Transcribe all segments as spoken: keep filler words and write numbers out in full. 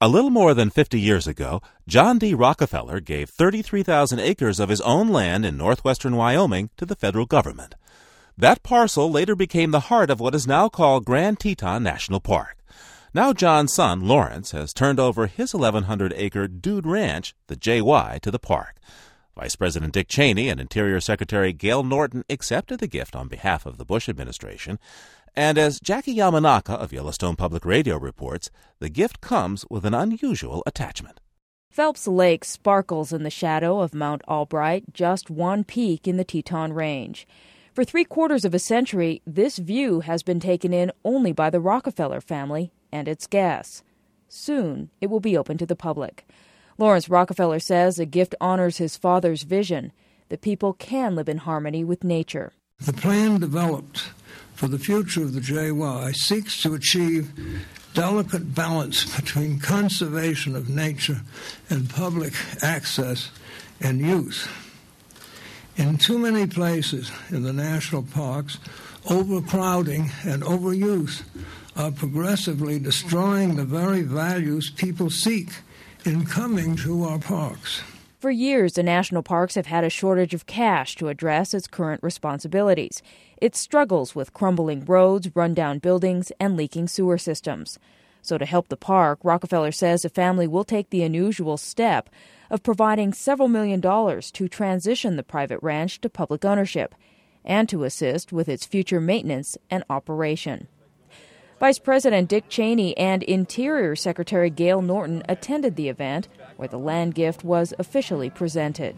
A little more than fifty years ago, John D. Rockefeller gave thirty-three thousand acres of his own land in northwestern Wyoming to the federal government. That parcel later became the heart of what is now called Grand Teton National Park. Now John's son, Lawrence, has turned over his eleven hundred acre Dude Ranch, the J Y, to the park. Vice President Dick Cheney and Interior Secretary Gale Norton accepted the gift on behalf of the Bush administration. And as Jackie Yamanaka of Yellowstone Public Radio reports, the gift comes with an unusual attachment. Phelps Lake sparkles in the shadow of Mount Albright, just one peak in the Teton Range. For three quarters of a century, this view has been taken in only by the Rockefeller family and its guests. Soon, it will be open to the public. Lawrence Rockefeller says the gift honors his father's vision that people can live in harmony with nature. The plan developed for the future of the J Y seeks to achieve delicate balance between conservation of nature and public access and use. In too many places in the national parks, overcrowding and overuse are progressively destroying the very values people seek in coming to our parks. For years, the national parks have had a shortage of cash to address its current responsibilities. It struggles with crumbling roads, rundown buildings, and leaking sewer systems. So to help the park, Rockefeller says the family will take the unusual step of providing several million dollars to transition the private ranch to public ownership and to assist with its future maintenance and operation. Vice President Dick Cheney and Interior Secretary Gale Norton attended the event where the land gift was officially presented.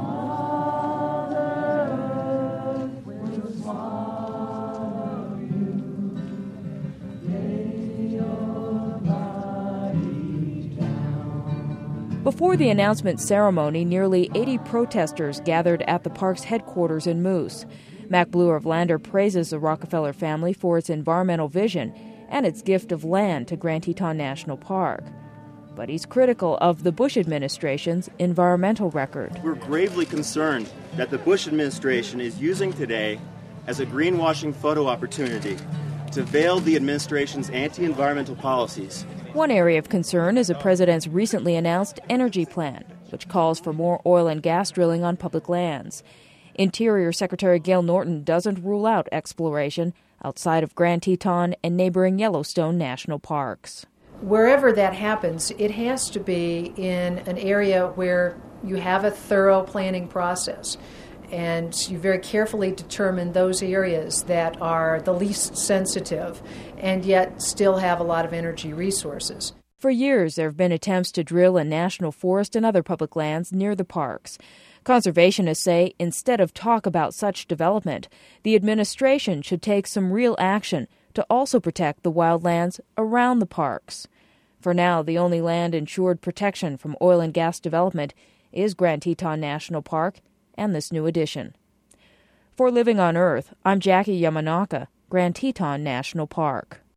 Before the announcement ceremony, nearly eighty protesters gathered at the park's headquarters in Moose. Mac Bluer of Lander praises the Rockefeller family for its environmental vision and its gift of land to Grand Teton National Park. But he's critical of the Bush administration's environmental record. We're gravely concerned that the Bush administration is using today as a greenwashing photo opportunity to veil the administration's anti-environmental policies. One area of concern is the president's recently announced energy plan, which calls for more oil and gas drilling on public lands. Interior Secretary Gale Norton doesn't rule out exploration outside of Grand Teton and neighboring Yellowstone national parks. Wherever that happens, it has to be in an area where you have a thorough planning process and you very carefully determine those areas that are the least sensitive and yet still have a lot of energy resources. For years, there have been attempts to drill in national forest and other public lands near the parks. Conservationists say instead of talk about such development, the administration should take some real action to also protect the wildlands around the parks. For now, the only land ensured protection from oil and gas development is Grand Teton National Park and this new addition. For Living on Earth, I'm Jackie Yamanaka, Grand Teton National Park.